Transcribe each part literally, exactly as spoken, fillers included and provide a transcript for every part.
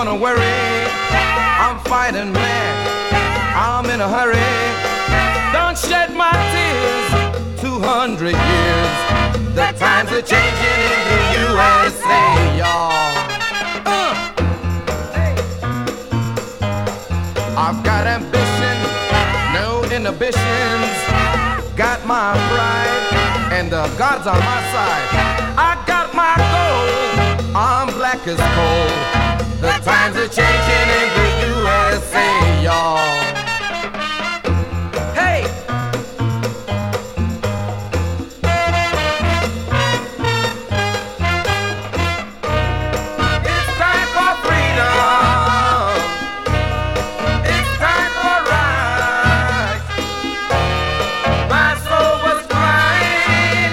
gonna worry. I'm fighting mad, I'm in a hurry. Don't shed my tears, two hundred years. The times are changing in the U S A, y'all. uh. I've got ambition, no inhibitions. Got my pride, and the God's on my side. I got my gold, I'm black as coal. The times are changing in the U S A, y'all. Hey! It's time for freedom. It's time for rights. My soul was crying.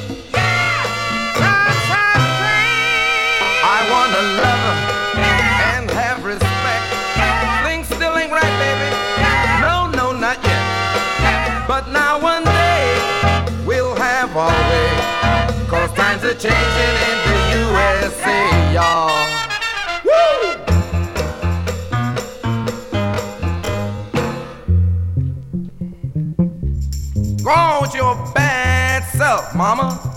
Times have changed. I wanna love and have respect. Things still ain't right, baby. No, no, not yet. But now one day we'll have our way. Cause times are changing in the U S A, y'all. Woo! Go on with your bad self, mama.